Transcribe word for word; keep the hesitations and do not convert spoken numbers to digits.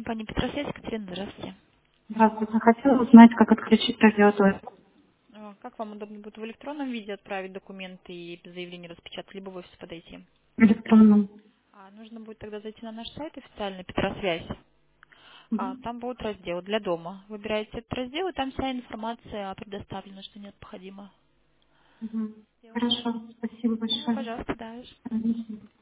компания Петросвязь, Екатерина, здравствуйте. Здравствуйте. Хотела узнать, как отключить радиоторг А, Как вам удобно будет в электронном виде отправить документы и заявление распечатать, либо в офис подойти? в электронном. А, нужно будет тогда зайти на наш сайт официальный Петросвязь. А, Мгм. там будет раздел для дома. Выбираете этот раздел, и там вся информация предоставлена, что необходимо Мгм. сделать. Хорошо. Спасибо Ну, большое. пожалуйста, дальше. Мгм.